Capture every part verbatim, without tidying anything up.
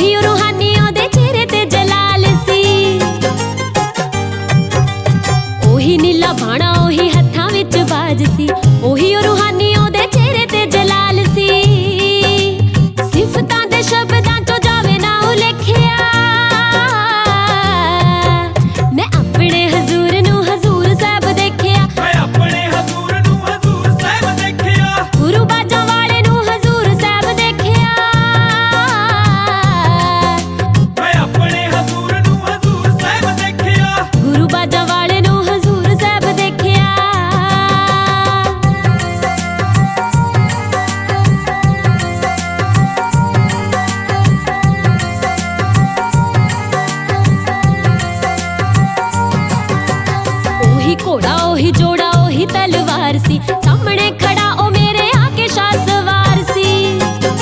ਉਹੀ ਰੂਹਾਨੀ ਉਹਦੇ ਚਿਹਰੇ ਤੇ ਜਲਾਲ ਸੀ। ਉਹੀ ਨੀਲਾ ਬਾਣਾ ਉਹੀ ਹੱਥਾਂ ਵਿੱਚ ਬਾਜ ਸੀ। ਉਹੀ ਰੂਹਾਨੀ ਉਹਦੇ ਚਿਹਰੇ ਤੇ ਜਲਾਲ ਸੀ। ਸਿਫਤਾਂ ਦੇ ਸ਼ਬਦਾਂ ਚੋਂ ਜਾਵੇ ਨਾ ਉਲੇਖਿਆ। ਮੈਂ ਆਪਣੇ ਹਜ਼ੂਰ ਨੂੰ ਹਜ਼ੂਰ ਸਾਹਿਬ ਦੇਖਿਆ। ਮੈਂ ਆਪਣੇ ਹਜ਼ੂਰ ਨੂੰ ਹਜ਼ੂਰ ਸਾਹਿਬ ਦੇਖਿਆ। ਗੁਰੂ ਬਾਜਾਂ ਵਾਲੇ ਨੂੰ ਹਜ਼ੂਰ ਸਾਹਿਬ ਦੇਖਿਆ। ਮੈਂ ਆਪਣੇ ਹਜ਼ੂਰ ਨੂੰ ਹਜ਼ੂਰ ਸਾਹਿਬ ਦੇਖਿਆ। ਗੁਰੂ ਬਾਜਾਂ ਵਾਲੇ ਨੂੰ ਹਜ਼ੂਰ ਸਾਹਿਬ ਦੇਖਿਆ। ਉਹੀ ਘੋੜਾ ਉਹੀ ਜੋੜਾ ਉਹੀ ਤਲਵਾਰ ਸੀ। ਸਾਹਮਣੇ ਖੜਾ ਉਹ ਮੇਰੇ ਆ ਕੇ ਸ਼ਾਹ ਸਵਾਰ ਸੀ।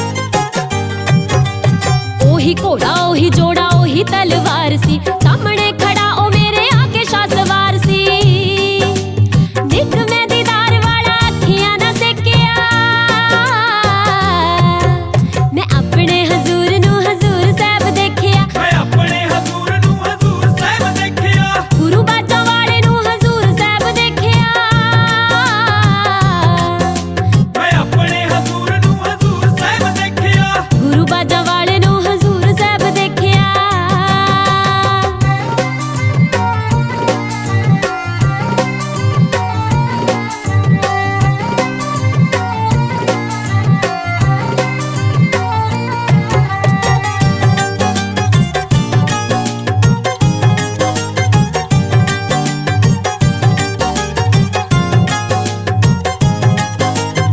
ਉਹੀ ਘੋੜਾ ਉਹੀ ਜੋੜਾ ਉਹੀ ਤਲਵਾਰ ਸੀ। ਸਾਹਮਣੇ ਖੜਾ ਉਹ ਮੇਰੇ ਆ ਕੇ ਸ਼ਾਹ ਸਵਾਰ ਸੀ। ਨਿੱਕ ਮੈਂ ਦੀਦਾਰ ਵਾਲਾ ਅੱਖੀਆਂ ਨਾ ਸੇਕਿਆ। ਮੈਂ ਆਪਣੇ ਹਜ਼ੂਰ ਨੂੰ ਹਜ਼ੂਰ ਸਾਹਿਬ ਦੇਖਿਆ। ਮੈਂ ਆਪਣੇ ਹਜ਼ੂਰ ਨੂੰ ਹਜ਼ੂਰ ਸਾਹਿਬ ਦੇਖਿਆ। ਗੁਰੂ ਬਾਜਾਂ ਵਾਲੇ ਨੂੰ ਹਜ਼ੂਰ ਸਾਹਿਬ ਦੇਖਿਆ। ਮੈਂ ਆਪਣੇ ਹਜ਼ੂਰ ਨੂੰ ਹਜ਼ੂਰ ਸਾਹਿਬ ਦੇਖਿਆ। ਗੁਰੂ ਬਾਜਾਂ ਵਾਲੇ ਨੂੰ ਹਜ਼ੂਰ ਸਾਹਿਬ ਦੇਖਿਆ।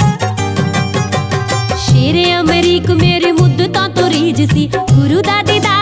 ਸ਼ੇਰੇ ਅਮਰੀਕ ਮੇਰੇ ਮੁੱਦਤਾਂ ਤੋਂ ਰੀਝ ਸੀ। ਗੁਰੂ ਦਾ ਦੀਦਾਰ